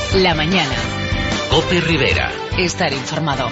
La mañana. COPE Rivera. Estar informado.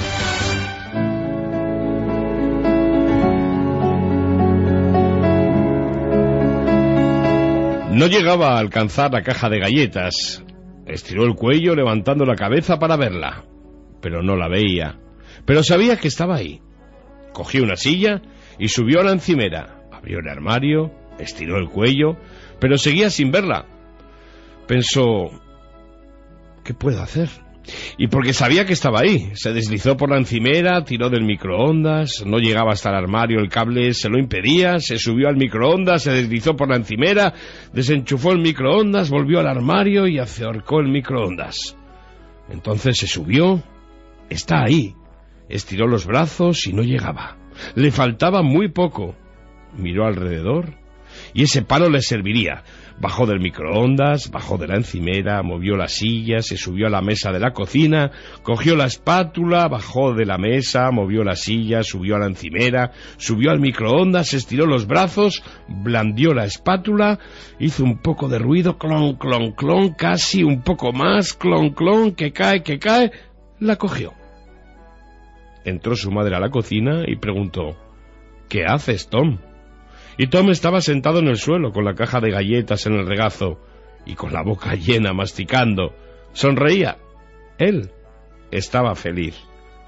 No llegaba a alcanzar la caja de galletas. Estiró el cuello levantando la cabeza para verla, pero no la veía. Pero sabía que estaba ahí. Cogió una silla y subió a la encimera. Abrió el armario, estiró el cuello, pero seguía sin verla. Pensó, ¿qué puedo hacer? Y porque sabía que estaba ahí, se deslizó por la encimera, tiró del microondas, no llegaba hasta el armario, el cable se lo impedía, se subió al microondas, se deslizó por la encimera, desenchufó el microondas, volvió al armario y acercó el microondas. Entonces se subió, está ahí, estiró los brazos y no llegaba. Le faltaba muy poco. Miró alrededor y ese palo le serviría. Bajó del microondas, bajó de la encimera, movió la silla, se subió a la mesa de la cocina, cogió la espátula, bajó de la mesa, movió la silla, subió a la encimera, subió al microondas, estiró los brazos, blandió la espátula, hizo un poco de ruido, clon, clon, clon, casi un poco más, clon, clon, que cae, la cogió. Entró su madre a la cocina y preguntó, ¿qué haces, Tom? Y Tom estaba sentado en el suelo con la caja de galletas en el regazo y con la boca llena, masticando. Sonreía. Él estaba feliz.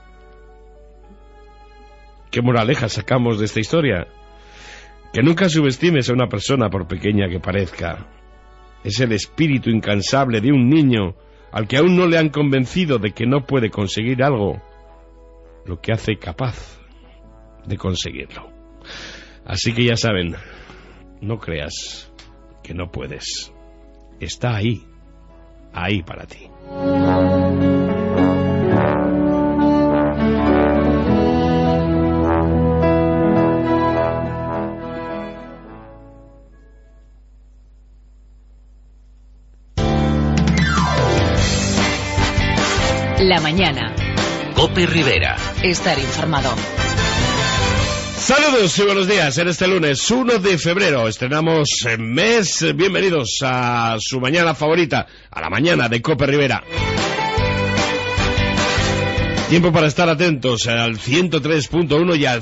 ¿Qué moraleja sacamos de esta historia? Que nunca subestimes a una persona por pequeña que parezca. Es el espíritu incansable de un niño al que aún no le han convencido de que no puede conseguir algo, lo que hace capaz de conseguirlo. Así que ya saben, no creas que no puedes. Está ahí para ti. La mañana. COPE Rivera. Estar informado. Saludos y buenos días. En este lunes 1 de febrero estrenamos mes. Bienvenidos a su mañana favorita, a la mañana de COPE Rivera. Tiempo para estar atentos al 103.1 y al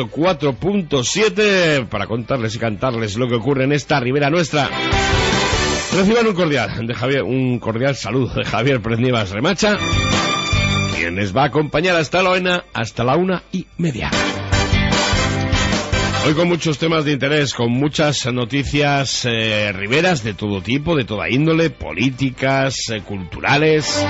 104.7 para contarles y cantarles lo que ocurre en esta Ribera nuestra. Reciban un cordial saludo de Javier Pérez Nievas Remacha, quien les va a acompañar hasta la 1:30. Hoy con muchos temas de interés, con muchas noticias riberas de todo tipo, de toda índole, políticas, culturales.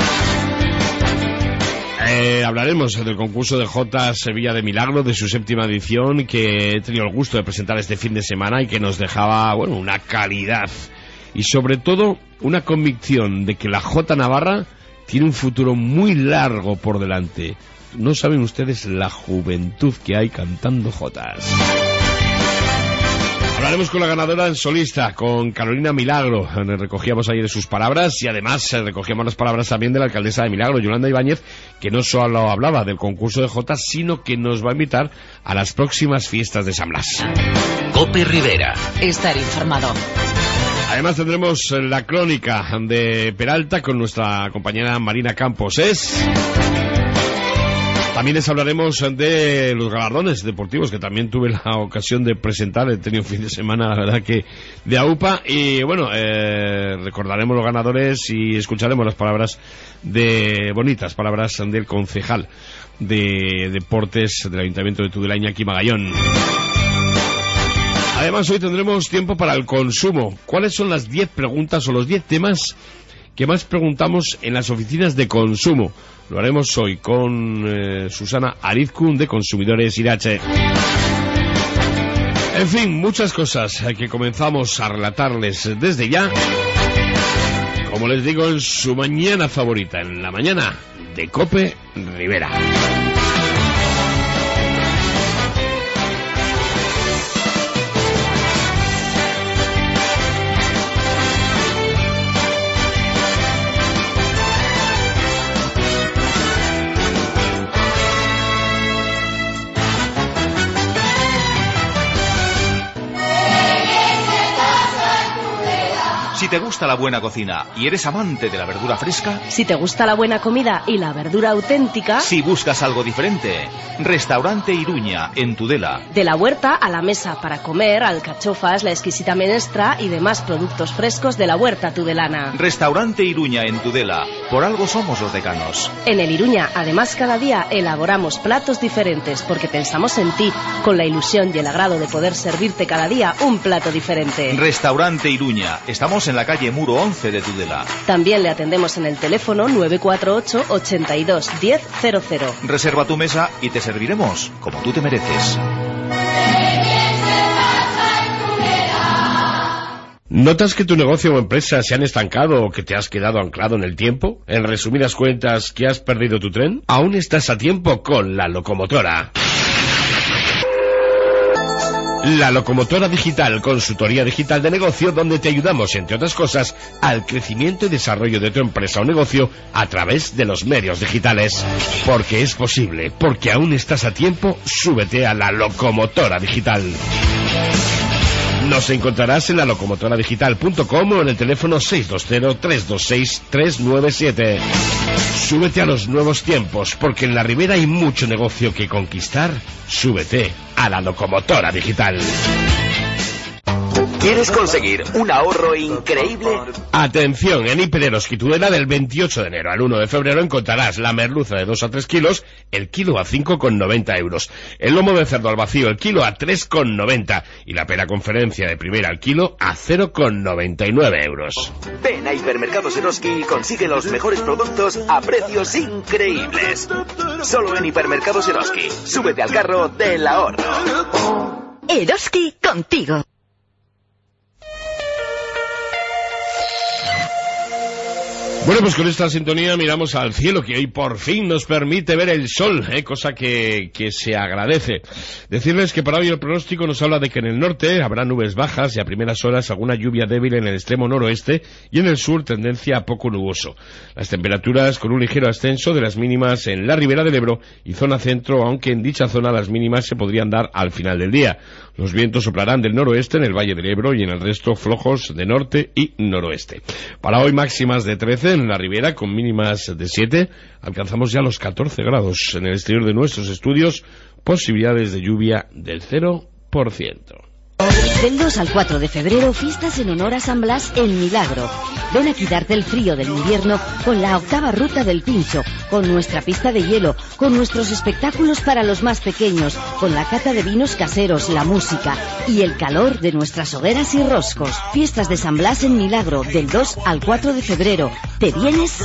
Hablaremos del concurso de J Sevilla de Milagro, de su 7ª edición, que he tenido el gusto de presentar este fin de semana y que nos dejaba, una calidad y sobre todo una convicción de que la J Navarra tiene un futuro muy largo por delante. No saben ustedes la juventud que hay cantando jotas. Hablaremos con la ganadora en solista, con Carolina Milagro. Recogíamos ayer sus palabras y además recogíamos las palabras también de la alcaldesa de Milagro, Yolanda Ibáñez, que no solo hablaba del concurso de jotas, sino que nos va a invitar a las próximas fiestas de San Blas. COPE Rivera. Estar informado. Además tendremos la crónica de Peralta con nuestra compañera Marina Campos. También les hablaremos de los galardones deportivos que también tuve la ocasión de presentar. He tenido un fin de semana, la verdad, que de AUPA. Y recordaremos los ganadores y escucharemos las palabras bonitas palabras del concejal de deportes del Ayuntamiento de Tudela, Iñaki Magallón. Además, hoy tendremos tiempo para el consumo. ¿Cuáles son las 10 preguntas o los 10 temas que más preguntamos en las oficinas de consumo? Lo haremos hoy con Susana Arizkun de Consumidores Irache. En fin, muchas cosas que comenzamos a relatarles desde ya. Como les digo, en su mañana favorita, en la mañana de COPE Rivera. Si te gusta la buena cocina y eres amante de la verdura fresca, si te gusta la buena comida y la verdura auténtica, si buscas algo diferente, Restaurante Iruña, en Tudela. De la huerta a la mesa para comer, alcachofas, la exquisita menestra y demás productos frescos de la huerta tudelana. Restaurante Iruña, en Tudela. Por algo somos los decanos. En el Iruña, además, cada día elaboramos platos diferentes porque pensamos en ti, con la ilusión y el agrado de poder servirte cada día un plato diferente. Restaurante Iruña. Estamos en la calle Muro 11 de Tudela. También le atendemos en el teléfono 948 82 10 00. Reserva tu mesa y te serviremos como tú te mereces. ¿Notas que tu negocio o empresa se han estancado o que te has quedado anclado en el tiempo? En resumidas cuentas, ¿que has perdido tu tren? Aún estás a tiempo con La Locomotora. La Locomotora Digital, consultoría digital de negocio, donde te ayudamos, entre otras cosas, al crecimiento y desarrollo de tu empresa o negocio a través de los medios digitales. Porque es posible, porque aún estás a tiempo, súbete a La Locomotora Digital. Nos encontrarás en lalocomotoradigital.com o en el teléfono 620-326-397. Súbete a los nuevos tiempos, porque en la Ribera hay mucho negocio que conquistar. Súbete a La Locomotora Digital. ¿Quieres conseguir un ahorro increíble? Atención, en Hiper Eroski Tudela, del 28 de enero al 1 de febrero encontrarás la merluza de 2 a 3 kilos, el kilo a 5,90 euros. El lomo de cerdo al vacío, el kilo a 3,90. Y la pera conferencia de primera al kilo a 0,99 euros. Ven a Hipermercados Eroski y consigue los mejores productos a precios increíbles. Solo en Hipermercados Eroski. Súbete al carro del ahorro. Eroski contigo. Bueno, pues con esta sintonía miramos al cielo, que hoy por fin nos permite ver el sol, cosa que se agradece. Decirles que para hoy el pronóstico nos habla de que en el norte habrá nubes bajas y a primeras horas alguna lluvia débil en el extremo noroeste, y en el sur tendencia a poco nuboso. Las temperaturas con un ligero ascenso de las mínimas en la Ribera del Ebro y zona centro, aunque en dicha zona las mínimas se podrían dar al final del día. Los vientos soplarán del noroeste en el Valle del Ebro y en el resto flojos de norte y noroeste. Para hoy máximas de 13 en la Ribera con mínimas de 7. Alcanzamos ya los 14 grados. En el exterior de nuestros estudios, posibilidades de lluvia del 0%. Del 2 al 4 de febrero, fiestas en honor a San Blas en Milagro. Ven a quitarte el frío del invierno con la 8ª ruta del Pincho, con nuestra pista de hielo, con nuestros espectáculos para los más pequeños, con la cata de vinos caseros, la música y el calor de nuestras hogueras y roscos. Fiestas de San Blas en Milagro, del 2 al 4 de febrero. ¿Te vienes?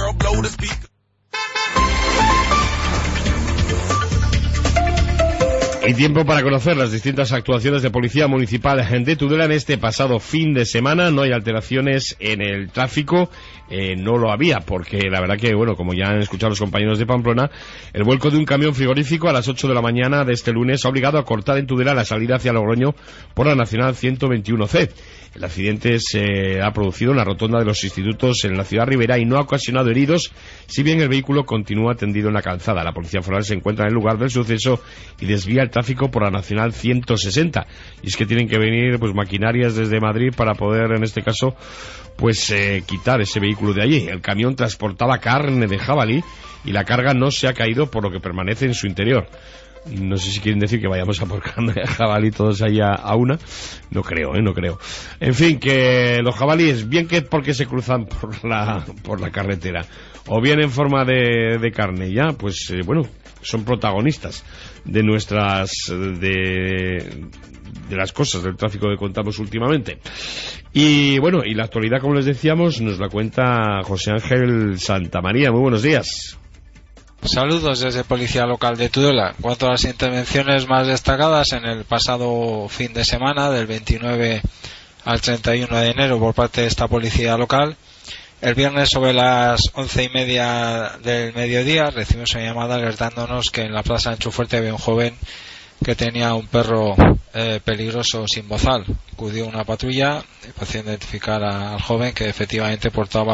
Hay tiempo para conocer las distintas actuaciones de Policía Municipal de Tudela en este pasado fin de semana. No hay alteraciones en el tráfico, no lo había, porque la verdad que, bueno, como ya han escuchado los compañeros de Pamplona, el vuelco de un camión frigorífico a las 8 de la mañana de este lunes ha obligado a cortar en Tudela la salida hacia Logroño por la Nacional 121C. El accidente se ha producido en la rotonda de los institutos en la ciudad ribera y no ha ocasionado heridos, si bien el vehículo continúa tendido en la calzada. La Policía Foral se encuentra en el lugar del suceso y desvía el tráfico por la Nacional 160. Y es que tienen que venir pues maquinarias desde Madrid para poder, en este caso, pues quitar ese vehículo de allí. El camión transportaba carne de jabalí y la carga no se ha caído, por lo que permanece en su interior. No sé si quieren decir que vayamos a por carne de jabalí todos ahí a una. No creo, no creo. En fin, que los jabalíes, bien que porque se cruzan por la carretera, o bien en forma de carne, ya, pues bueno, son protagonistas de nuestras, de las cosas del tráfico que contamos últimamente. Y bueno, y la actualidad, como les decíamos, nos la cuenta José Ángel Santamaría. Muy buenos días. Saludos desde Policía Local de Tudela. En cuanto a las intervenciones más destacadas en el pasado fin de semana, del 29 al 31 de enero, por parte de esta Policía Local, el viernes sobre las 11:30 del mediodía recibimos una llamada alertándonos que en la Plaza Ancho Fuerte había un joven que tenía un perro peligroso sin bozal. Acudió una patrulla y pudo identificar al joven, que efectivamente portaba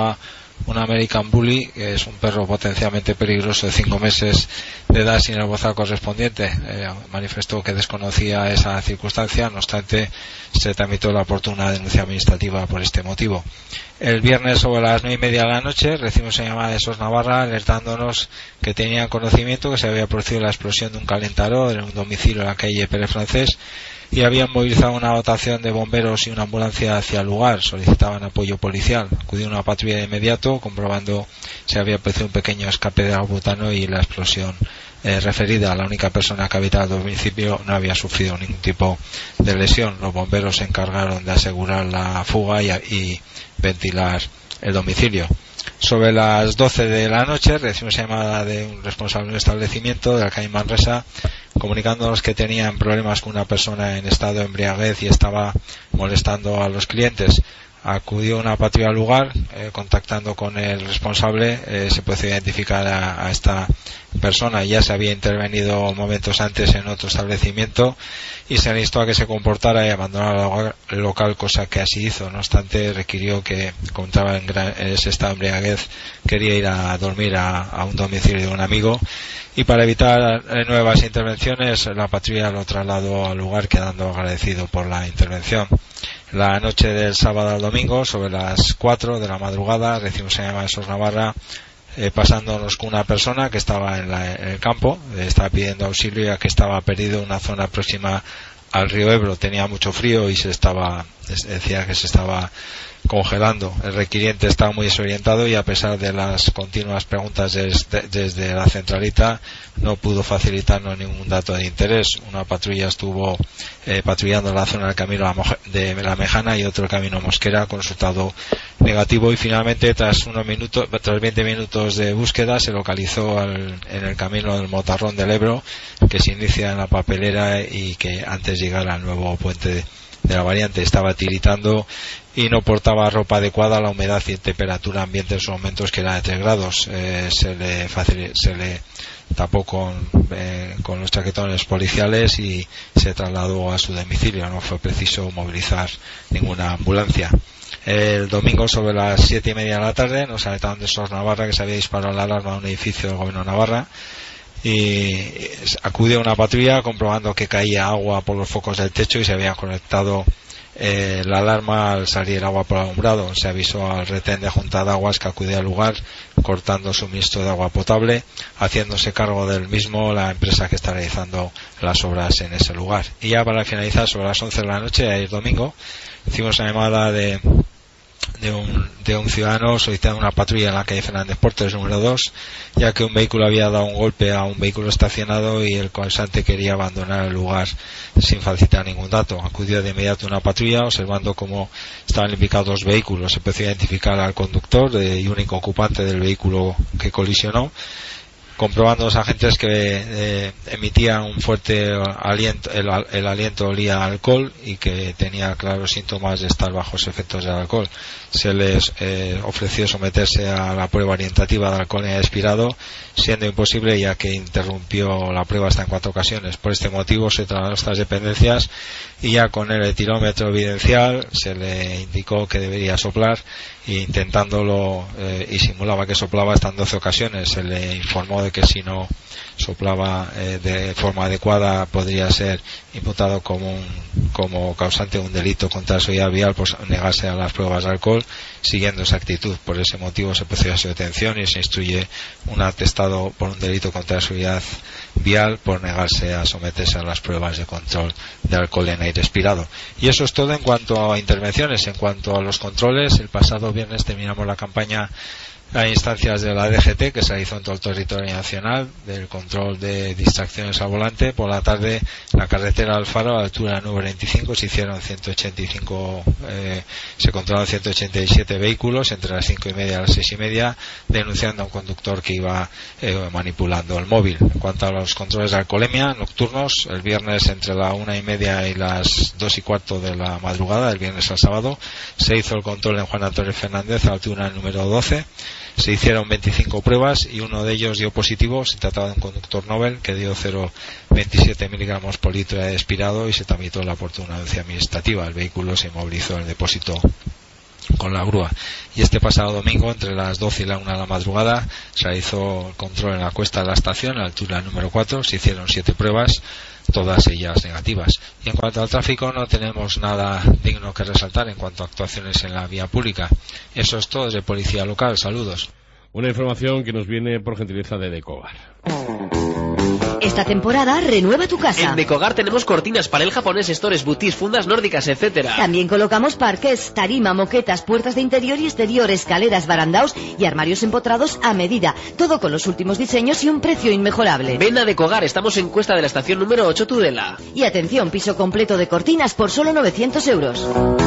un American Bully, que es un perro potencialmente peligroso de 5 meses de edad sin el bozal correspondiente. Manifestó que desconocía esa circunstancia, no obstante se tramitó la oportuna denuncia administrativa por este motivo. El viernes sobre las 9:30 de la noche recibimos una llamada de SOS Navarra alertándonos que tenían conocimiento que se había producido la explosión de un calentador en un domicilio en la calle Pérez Francés y habían movilizado una dotación de bomberos y una ambulancia hacia el lugar. Solicitaban apoyo policial. Acudió una patrulla de inmediato comprobando si había producido un pequeño escape de gas butano y la explosión referida. La única persona que habitaba el domicilio no había sufrido ningún tipo de lesión. Los bomberos se encargaron de asegurar la fuga y ventilar el domicilio. Sobre las 12 de la noche recibimos llamada de un responsable de un establecimiento de la calle Manresa comunicándonos que tenían problemas con una persona en estado de embriaguez y estaba molestando a los clientes. Acudió una patrulla al lugar, contactando con el responsable, se puede identificar a esta persona. Ya se había intervenido momentos antes en otro establecimiento y se le instó a que se comportara y abandonara el local, cosa que así hizo. No obstante, requirió que, como estaba en ese estado de embriaguez, quería ir a dormir a un domicilio de un amigo, y para evitar nuevas intervenciones la patrulla lo trasladó al lugar, quedando agradecido por la intervención. La noche del sábado al domingo, sobre las 4 de la madrugada, recibimos una llamada de SOS Navarra pasándonos con una persona que estaba en el campo, estaba pidiendo auxilio ya que estaba perdido en una zona próxima al río Ebro. Tenía mucho frío y decía que se estaba congelando. El requiriente estaba muy desorientado y a pesar de las continuas preguntas desde la centralita no pudo facilitarnos ningún dato de interés. Una patrulla estuvo patrullando la zona del camino de la Mejana y otro camino Mosquera con resultado negativo, y finalmente tras 20 minutos de búsqueda se localizó en el camino del Motarrón del Ebro, que se inicia en la papelera y que antes de llegar al nuevo puente de la variante estaba tiritando y no portaba ropa adecuada a la humedad y temperatura ambiente en esos momentos, que era de 3 grados. Se le tapó con los chaquetones policiales y se trasladó a su domicilio. No fue preciso movilizar ninguna ambulancia. El domingo sobre las 7:30 de la tarde nos alertaron de SOS Navarra que se había disparado la alarma a un edificio del gobierno de Navarra, y acudió una patrulla comprobando que caía agua por los focos del techo y se había conectado la alarma al salir el agua por el alumbrado. Se avisó al retén de Junta de Aguas, que acudió al lugar cortando suministro de agua potable, haciéndose cargo del mismo la empresa que está realizando las obras en ese lugar. Y ya para finalizar, sobre las 11 de la noche, ayer domingo, hicimos una llamada de un ciudadano solicitando una patrulla en la calle Fernández Portes número 2, ya que un vehículo había dado un golpe a un vehículo estacionado y el causante quería abandonar el lugar sin facilitar ningún dato. Acudió de inmediato una patrulla, observando cómo estaban implicados 2 vehículos. Se pudo identificar al conductor y único ocupante del vehículo que colisionó, comprobando los agentes que emitía un fuerte aliento, el aliento olía a alcohol y que tenía claros síntomas de estar bajo los efectos del alcohol. Se les ofreció someterse a la prueba orientativa de alcohol expirado, siendo imposible ya que interrumpió la prueba hasta en 4 ocasiones. Por este motivo se trasladó a estas dependencias y ya con el etilómetro evidencial se le indicó que debería soplar, e intentándolo y simulaba que soplaba hasta en 12 ocasiones. Se le informó de que si no soplaba de forma adecuada podría ser imputado como causante de un delito contra la seguridad vial, pues negarse a las pruebas de alcohol. Siguiendo esa actitud, por ese motivo se procedió a su detención y se instruye un atestado por un delito contra la seguridad vial por negarse a someterse a las pruebas de control de alcohol en aire expirado. Y eso es todo en cuanto a intervenciones. En cuanto a los controles, el pasado viernes terminamos la campaña a instancias de la DGT, que se realizó en todo el territorio nacional, del control de distracciones al volante. Por la tarde, en la carretera del Faro, a la altura del número 25, se controlaron 187 vehículos entre las 5:30 y las 6:30, denunciando a un conductor que iba manipulando el móvil. En cuanto a los controles de alcoholemia nocturnos, el viernes entre la 1:30 y las 2:15 de la madrugada, el viernes al sábado, se hizo el control en Juan Antonio Fernández, a la altura del número 12. Se hicieron 25 pruebas y uno de ellos dio positivo. Se trataba de un conductor Nobel que dio 0,27 miligramos por litro de expirado y se tramitó la oportuna denuncia administrativa. El vehículo se inmovilizó en el depósito con la grúa. Y este pasado domingo, entre las 12 y la 1 de la madrugada, se realizó el control en la cuesta de la estación, a la altura número 4. Se hicieron 7 pruebas, todas ellas negativas. Y en cuanto al tráfico, no tenemos nada digno que resaltar en cuanto a actuaciones en la vía pública. Eso es todo desde Policía Local. Saludos. Una información que nos viene por gentileza de Decogar. Esta temporada renueva tu casa. En Decogar tenemos cortinas, panel japonés, stores, boutis, fundas nórdicas, etcétera. También colocamos parqués, tarima, moquetas, puertas de interior y exterior, escaleras, barandaos y armarios empotrados a medida. Todo con los últimos diseños y un precio inmejorable. Ven a Decogar, estamos en Cuesta de la estación número 8, Tudela. Y atención, piso completo de cortinas por solo 900 euros.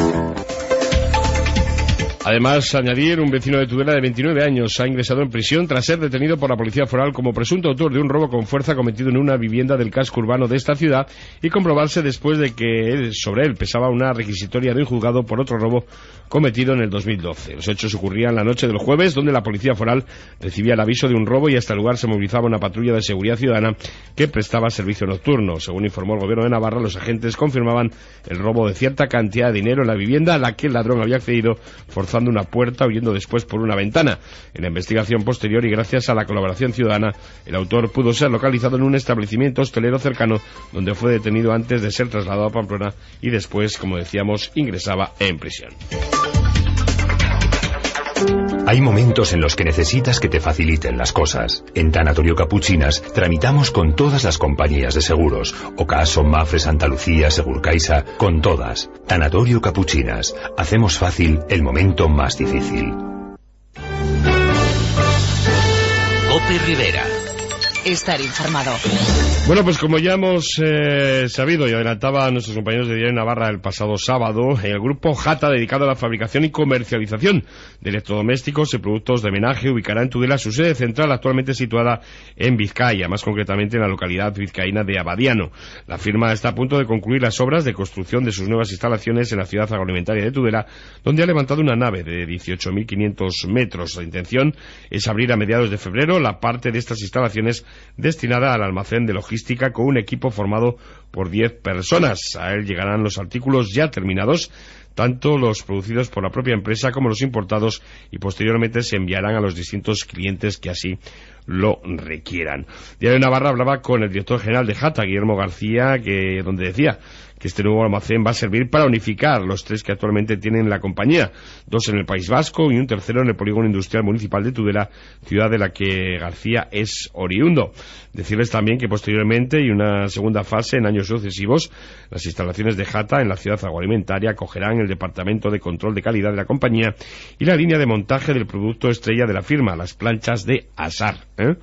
Además, añadir, un vecino de Tudela de 29 años ha ingresado en prisión tras ser detenido por la Policía Foral como presunto autor de un robo con fuerza cometido en una vivienda del casco urbano de esta ciudad y comprobarse después de que sobre él pesaba una requisitoria de un juzgado por otro robo cometido en el 2012. Los hechos ocurrían la noche del jueves, donde la Policía Foral recibía el aviso de un robo y hasta el lugar se movilizaba una patrulla de seguridad ciudadana que prestaba servicio nocturno. Según informó el Gobierno de Navarra, los agentes confirmaban el robo de cierta cantidad de dinero en la vivienda a la que el ladrón había accedido forzando una puerta, huyendo después por una ventana. En la investigación posterior y gracias a la colaboración ciudadana, el autor pudo ser localizado en un establecimiento hostelero cercano, donde fue detenido antes de ser trasladado a Pamplona y después, como decíamos, ingresaba en prisión. Hay momentos en los que necesitas que te faciliten las cosas. En Tanatorio Capuchinas tramitamos con todas las compañías de seguros. Ocaso, Mafre, Santa Lucía, Segurcaixa, con todas. Tanatorio Capuchinas. Hacemos fácil el momento más difícil. Cope Rivera. Estar informado. Bueno, pues como ya hemos sabido y adelantaba a nuestros compañeros de Diario Navarra el pasado sábado, el grupo Jata, dedicado a la fabricación y comercialización de electrodomésticos y productos de menaje, ubicará en Tudela su sede central, actualmente situada en Vizcaya, más concretamente en la localidad vizcaína de Abadiano. La firma está a punto de concluir las obras de construcción de sus nuevas instalaciones en la ciudad agroalimentaria de Tudela, donde ha levantado una nave de 18.500 metros. La intención es abrir a mediados de febrero la parte de estas instalaciones destinada al almacén de logística con un equipo formado por 10 personas. A él llegarán los artículos ya terminados, tanto los producidos por la propia empresa como los importados, y posteriormente se enviarán a los distintos clientes que así lo requieran. Diario Navarra hablaba con el director general de Jata, Guillermo García, donde decía que este nuevo almacén va a servir para unificar los 3 que actualmente tienen la compañía, 2 en el País Vasco y un tercero en el Polígono Industrial Municipal de Tudela, ciudad de la que García es oriundo. Decirles también que posteriormente y una segunda fase en años sucesivos, las instalaciones de Jata en la ciudad agroalimentaria acogerán el departamento de control de calidad de la compañía y la línea de montaje del producto estrella de la firma, las planchas de asar.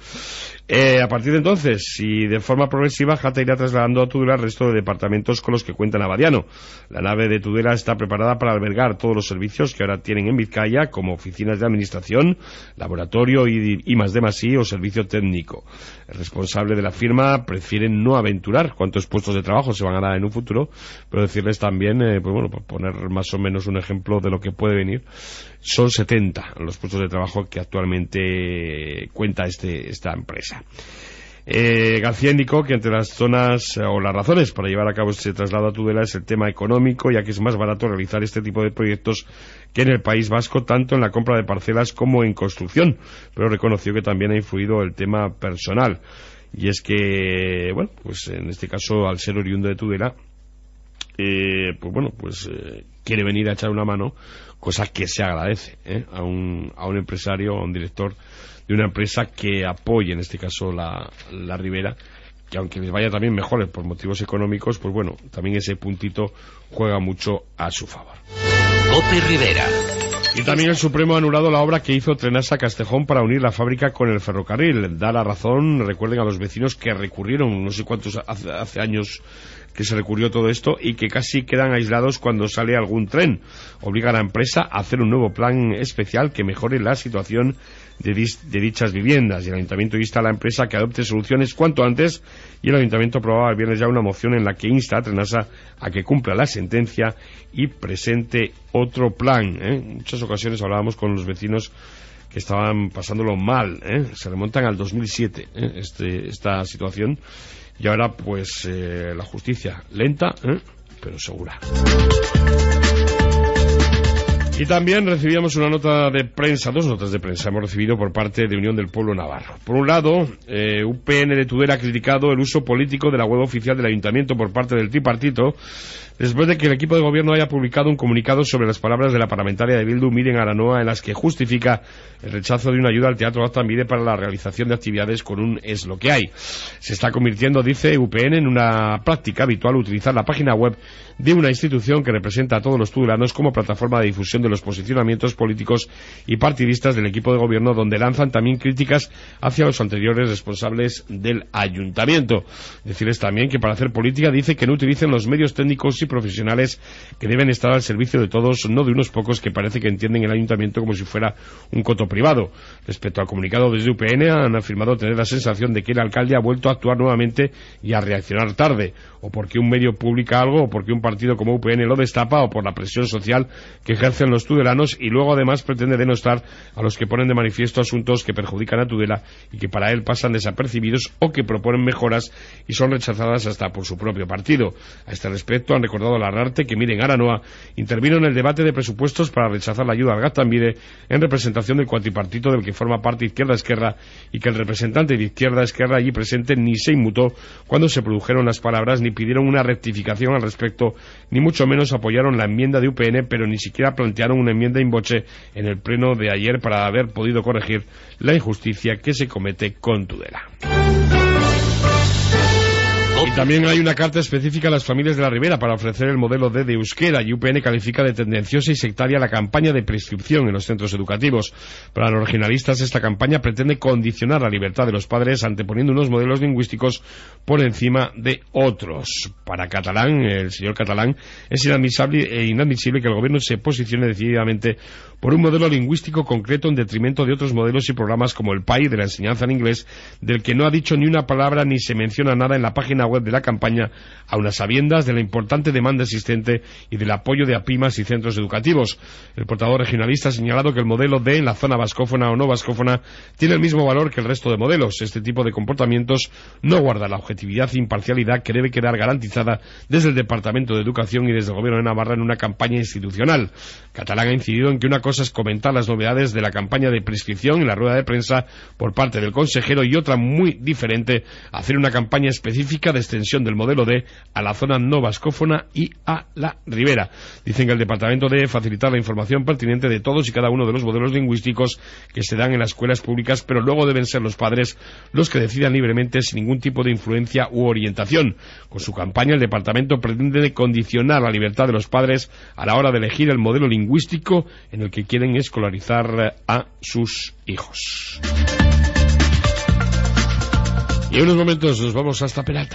A partir de entonces, y de forma progresiva, Jata irá trasladando a Tudela el resto de departamentos con los que cuenta en Abadiano. La nave de Tudela está preparada para albergar todos los servicios que ahora tienen en Vizcaya, como oficinas de administración, laboratorio y I+D+I o servicio técnico. El responsable de la firma prefiere no aventurar cuántos puestos de trabajo se van a dar en un futuro, pero decirles también, por poner más o menos un ejemplo de lo que puede venir, son 70 los puestos de trabajo que actualmente cuenta esta empresa. García indicó que entre las zonas o las razones para llevar a cabo este traslado a Tudela es el tema económico, ya que es más barato realizar este tipo de proyectos que en el País Vasco, tanto en la compra de parcelas como en construcción, pero reconoció que también ha influido el tema personal, y es que, bueno, pues en este caso, al ser oriundo de Tudela, quiere venir a echar una mano, cosa que se agradece a un empresario, a un director de una empresa que apoye, en este caso la Ribera, que aunque les vaya también mejor por motivos económicos, pues bueno, también ese puntito juega mucho a su favor. Cope Rivera. Y también el Supremo ha anulado la obra que hizo Trenasa Castejón para unir la fábrica con el ferrocarril. Da la razón, recuerden, a los vecinos que recurrieron, no sé cuántos hace años que se recurrió todo esto, y que casi quedan aislados cuando sale algún tren. Obliga a la empresa a hacer un nuevo plan especial que mejore la situación de dichas viviendas, y el Ayuntamiento insta a la empresa que adopte soluciones cuanto antes, y el Ayuntamiento aprobaba el viernes ya una moción en la que insta a Trenasa a que cumpla la sentencia y presente otro plan. En muchas ocasiones hablábamos con los vecinos que estaban pasándolo mal, se remontan al 2007 esta situación, y ahora pues la justicia lenta, pero segura. Y también recibíamos una nota de prensa, dos notas de prensa hemos recibido por parte de Unión del Pueblo Navarro. Por un lado, UPN de Tudela ha criticado el uso político de la web oficial del Ayuntamiento por parte del tripartito, después de que el equipo de gobierno haya publicado un comunicado sobre las palabras de la parlamentaria de Bildu, Miren Aranoa, en las que justifica el rechazo de una ayuda al Teatro Gaztambide para la realización de actividades con un "es lo que hay". Se está convirtiendo, dice UPN, en una práctica habitual utilizar la página web de una institución que representa a todos los tudelanos como plataforma de difusión de los posicionamientos políticos y partidistas del equipo de gobierno, donde lanzan también críticas hacia los anteriores responsables del ayuntamiento. Decirles también que para hacer política dice que no utilicen los medios técnicos y profesionales que deben estar al servicio de todos, no de unos pocos que parece que entienden el ayuntamiento como si fuera un coto privado. Respecto al comunicado desde UPN, han afirmado tener la sensación de que el alcalde ha vuelto a actuar nuevamente y a reaccionar tarde, o porque un medio publica algo, o porque un partido como UPN lo destapa, o por la presión social que ejercen los tudelanos, y luego además pretende denostar a los que ponen de manifiesto asuntos que perjudican a Tudela y que para él pasan desapercibidos, o que proponen mejoras y son rechazadas hasta por su propio partido. A este respecto han recordado a la Ararte que Miren Aranoa intervino en el debate de presupuestos para rechazar la ayuda al Gaztambide en representación del cuatripartito del que forma parte Izquierda-Esquerra, y que el representante de Izquierda-Esquerra allí presente ni se inmutó cuando se produjeron las palabras, ni pidieron una rectificación al respecto, ni mucho menos apoyaron la enmienda de UPN, pero ni siquiera plantearon una enmienda in voce en el pleno de ayer para haber podido corregir la injusticia que se comete con Tudela. Y también hay una carta específica a las familias de la Ribera para ofrecer el modelo D de euskera, y UPN califica de tendenciosa y sectaria la campaña de prescripción en los centros educativos. Para los regionalistas, esta campaña pretende condicionar la libertad de los padres anteponiendo unos modelos lingüísticos por encima de otros. Para Catalán, el señor Catalán, es inadmisible que el gobierno se posicione decididamente por un modelo lingüístico concreto en detrimento de otros modelos y programas como el PAI de la enseñanza en inglés, del que no ha dicho ni una palabra ni se menciona nada en la página web de la campaña, a unas sabiendas de la importante demanda existente y del apoyo de APIMAS y centros educativos. El portavoz regionalista ha señalado que el modelo D en la zona vascófona o no vascófona tiene el mismo valor que el resto de modelos. Este tipo de comportamientos no guarda la objetividad e imparcialidad que debe quedar garantizada desde el Departamento de Educación y desde el Gobierno de Navarra en una campaña institucional. Catalán ha incidido en que una cosa es comentar las novedades de la campaña de prescripción en la rueda de prensa por parte del consejero, y otra muy diferente, hacer una campaña específica de extensión del modelo D a la zona no vascófona y a la Ribera. Dicen que el departamento debe facilitar la información pertinente de todos y cada uno de los modelos lingüísticos que se dan en las escuelas públicas, pero luego deben ser los padres los que decidan libremente sin ningún tipo de influencia u orientación. Con su campaña, el departamento pretende condicionar la libertad de los padres a la hora de elegir el modelo lingüístico en el que quieren escolarizar a sus hijos. Y en unos momentos nos vamos hasta Peralta.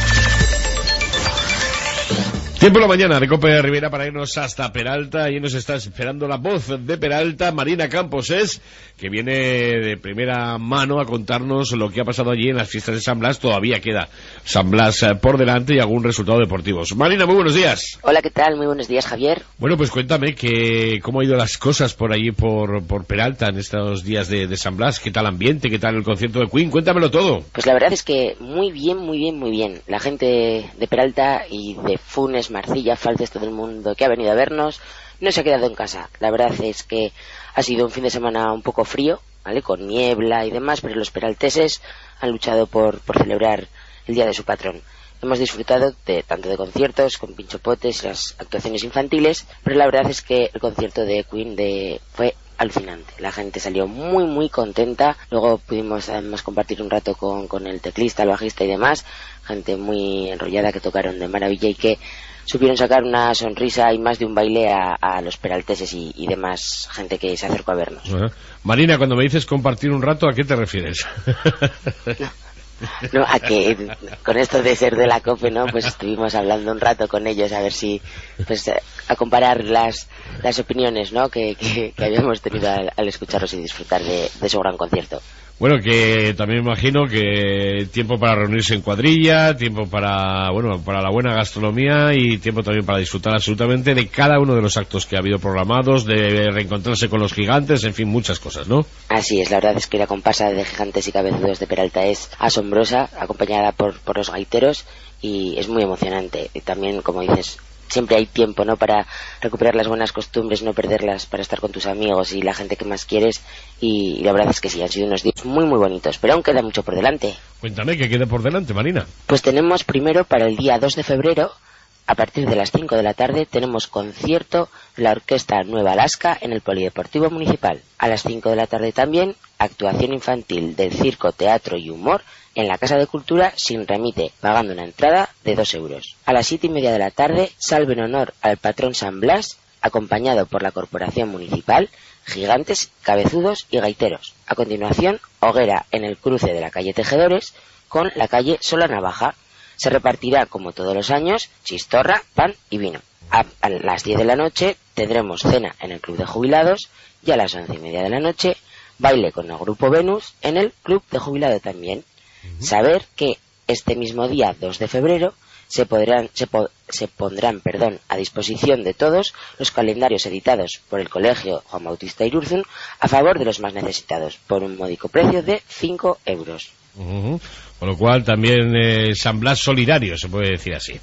Tiempo en la mañana de Cope Rivera para irnos hasta Peralta, y nos está esperando la voz de Peralta, Marina Campos, que viene de primera mano a contarnos lo que ha pasado allí en las fiestas de San Blas. Todavía queda San Blas por delante y algún resultado deportivo. Marina, muy buenos días. Hola, ¿qué tal? Muy buenos días, Javier. Bueno, pues cuéntame cómo han ido las cosas por allí por Peralta en estos días de San Blas. ¿Qué tal ambiente? ¿Qué tal el concierto de Queen? Cuéntamelo todo. Pues la verdad es que muy bien, muy bien, muy bien. La gente de Peralta y de Funes, Marcilla, Falces, todo el mundo que ha venido a vernos no se ha quedado en casa. La verdad es que ha sido un fin de semana un poco frío, ¿vale? Con niebla y demás, pero los peralteses han luchado por celebrar el día de su patrón. Hemos disfrutado tanto de conciertos con pinchopotes y las actuaciones infantiles, pero la verdad es que el concierto de Queen fue alucinante. La gente salió muy muy contenta. Luego pudimos además compartir un rato con el teclista, el bajista y demás, gente muy enrollada que tocaron de maravilla y que supieron sacar una sonrisa y más de un baile a los peralteses y demás gente que se acercó a vernos. Marina, cuando me dices compartir un rato, ¿a qué te refieres? No, a que con esto de ser de la COPE, ¿no? Pues estuvimos hablando un rato con ellos a ver si, pues, a comparar las opiniones, ¿no? Que habíamos tenido al escucharlos y disfrutar de su gran concierto. Bueno, que también imagino que tiempo para reunirse en cuadrilla, tiempo para la buena gastronomía y tiempo también para disfrutar absolutamente de cada uno de los actos que ha habido programados, de reencontrarse con los gigantes, en fin, muchas cosas, ¿no? Así es, la verdad es que la comparsa de gigantes y cabezudos de Peralta es asombrosa, acompañada por los gaiteros, y es muy emocionante. Y también, como dices, siempre hay tiempo, ¿no?, para recuperar las buenas costumbres, no perderlas, para estar con tus amigos y la gente que más quieres, y la verdad es que sí, han sido unos días muy muy bonitos, pero aún queda mucho por delante. Cuéntame, ¿qué queda por delante, Marina? Pues tenemos primero para el día 2 de febrero, a partir de las 5 de la tarde, tenemos concierto de la Orquesta Nueva Alaska en el Polideportivo Municipal. A las 5 de la tarde también, actuación infantil del Circo, Teatro y Humor en la Casa de Cultura sin remite, pagando una entrada de 2 euros. A las 7:30 de la tarde, salve en honor al patrón San Blas, acompañado por la Corporación Municipal, gigantes, cabezudos y gaiteros. A continuación, hoguera en el cruce de la calle Tejedores con la calle Sola Navaja. Se repartirá, como todos los años, chistorra, pan y vino. A las 10 de la noche tendremos cena en el Club de Jubilados y a las 11:30 de la noche baile con el Grupo Venus en el Club de Jubilado también. Saber que este mismo día 2 de febrero se pondrán a disposición de todos los calendarios editados por el Colegio Juan Bautista Irurzun a favor de los más necesitados por un módico precio de 5 euros. Con lo cual también San Blas solidario, se puede decir así.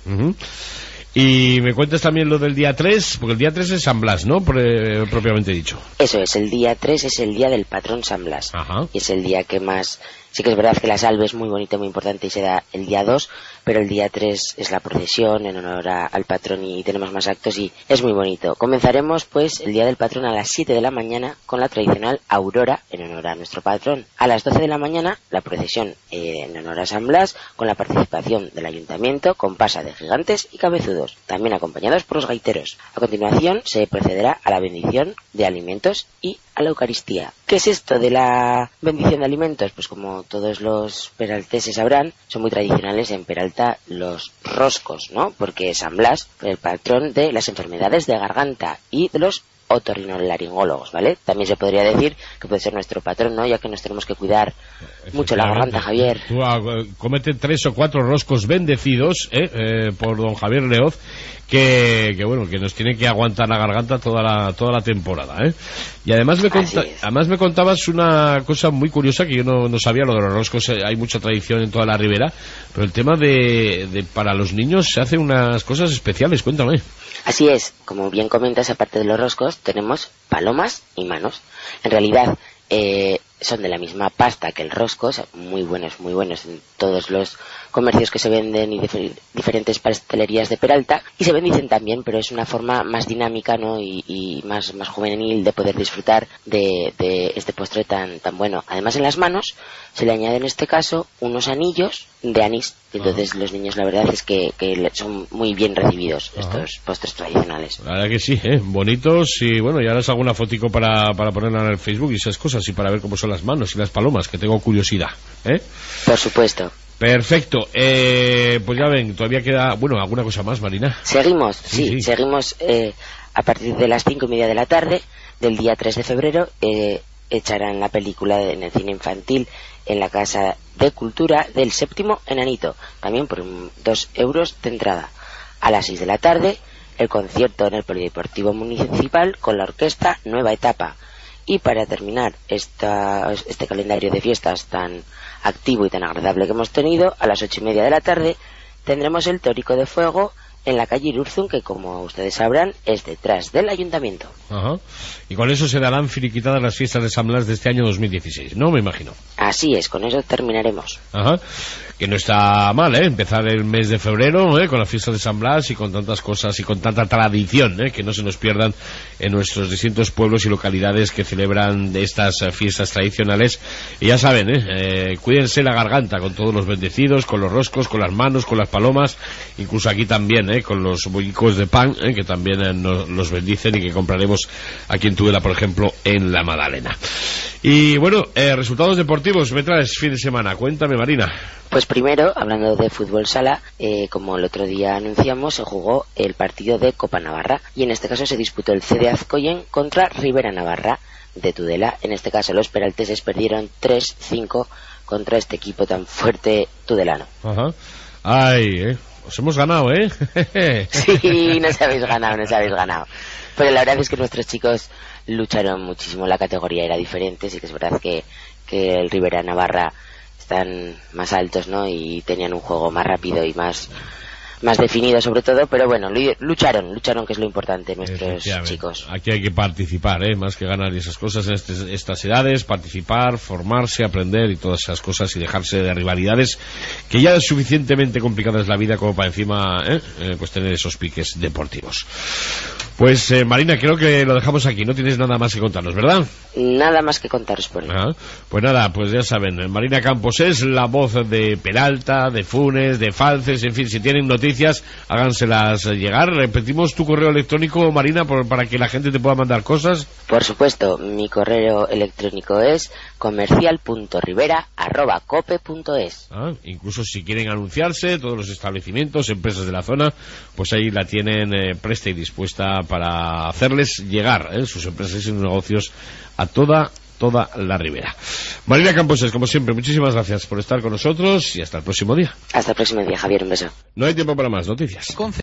Y me cuentas también lo del día 3, porque el día 3 es San Blas, ¿no? Propiamente dicho. Eso es, el día 3 es el día del patrón San Blas. Ajá. Y es el día que más... Sí que es verdad que la salve es muy bonita, muy importante y se da el día 2, pero el día 3 es la procesión en honor al patrón y tenemos más actos y es muy bonito. Comenzaremos pues el día del patrón a las 7 de la mañana con la tradicional aurora en honor a nuestro patrón. A las 12 de la mañana la procesión en honor a San Blas con la participación del ayuntamiento con pasa de gigantes y cabezudos, también acompañados por los gaiteros. A continuación se procederá a la bendición de alimentos y a la Eucaristía. ¿Qué es esto de la bendición de alimentos? Pues como todos los peralteses sabrán, son muy tradicionales en Peralta los roscos, ¿no? Porque San Blas fue el patrón de las enfermedades de garganta y de los otorrinolaringólogos, ¿vale? También se podría decir que puede ser nuestro patrón, ¿no? Ya que nos tenemos que cuidar mucho la garganta, Javier. Tú comete 3 o 4 roscos bendecidos por don Javier Leoz, que bueno, que nos tiene que aguantar la garganta toda la temporada, ¿eh? Y además me contabas una cosa muy curiosa que yo no sabía, lo de los roscos. Hay mucha tradición en toda la ribera, pero el tema de para los niños se hacen unas cosas especiales, cuéntame. Así es, como bien comentas, aparte de los roscos, tenemos palomas y manos. En realidad, son de la misma pasta que el rosco, o sea, muy buenos en todos los comercios que se venden y diferentes pastelerías de Peralta, y se bendicen también, pero es una forma más dinámica, ¿no? y más juvenil de poder disfrutar de este postre tan bueno. Además, en las manos se le añade en este caso unos anillos de anís, entonces los niños la verdad es que son muy bien recibidos estos postres tradicionales. La verdad que sí, bonitos, y bueno, ya harás alguna fotico para ponerla en el Facebook y esas cosas, y para ver cómo son las manos y las palomas, que tengo curiosidad, Por supuesto. Perfecto, pues ya ven, todavía queda, bueno, alguna cosa más, Marina. Seguimos, sí. Seguimos a partir de las 5:30 de la tarde del día 3 de febrero, echarán la película en el cine infantil en la Casa de Cultura del Séptimo Enanito, también por 2 euros de entrada. A las 6 de la tarde, el concierto en el Polideportivo Municipal con la orquesta Nueva Etapa. Y para terminar este calendario de fiestas tan activo y tan agradable que hemos tenido, a las 8:30 de la tarde tendremos el Tórico de Fuego en la calle Irurzun, que como ustedes sabrán es detrás del ayuntamiento. Ajá. Y con eso se darán finiquitadas las fiestas de San Blas de este año 2016, ¿no? Me imagino. Así es, con eso terminaremos. Ajá. Que no está mal, empezar el mes de febrero, con las fiestas de San Blas y con tantas cosas y con tanta tradición, que no se nos pierdan en nuestros distintos pueblos y localidades que celebran estas fiestas tradicionales. Y ya saben, cuídense la garganta con todos los bendecidos, con los roscos, con las manos, con las palomas, incluso aquí también, con los bollicos de pan, que también los bendicen y que compraremos aquí en Tudela, por ejemplo, en la Madalena. Y bueno, resultados deportivos, me traes fin de semana, cuéntame, Marina. Pues primero, hablando de fútbol sala, como el otro día anunciamos, se jugó el partido de Copa Navarra y en este caso se disputó el CD Azcoyen contra Ribera Navarra de Tudela. En este caso los peralteses perdieron 3-5 contra este equipo tan fuerte tudelano. Ajá. Ay, os hemos ganado, Sí, nos habéis ganado. Pero la verdad es que nuestros chicos lucharon muchísimo, la categoría era diferente, sí que es verdad que el Ribera Navarra están más altos, ¿no? Y tenían un juego más rápido y más más definida sobre todo, pero bueno, lucharon, que es lo importante, nuestros chicos. Aquí hay que participar, más que ganar esas cosas en estas edades, participar, formarse, aprender y todas esas cosas y dejarse de rivalidades, que ya es suficientemente complicada es la vida como para encima pues tener esos piques deportivos. Pues Marina, creo que lo dejamos aquí, no tienes nada más que contarnos, ¿verdad? Nada más que contaros por hoy. Pues nada, pues ya saben, Marina Campos es la voz de Peralta, de Funes, de Falces, en fin, si tienen noticias, háganselas llegar. Repetimos tu correo electrónico, Marina, para que la gente te pueda mandar cosas. Por supuesto, mi correo electrónico es comercial.rivera@cope.es. Incluso si quieren anunciarse, todos los establecimientos, empresas de la zona, pues ahí la tienen presta y dispuesta para hacerles llegar sus empresas y sus negocios a toda la Ribera. Marina Campos, como siempre, muchísimas gracias por estar con nosotros y hasta el próximo día. Hasta el próximo día, Javier, un beso. No hay tiempo para más noticias.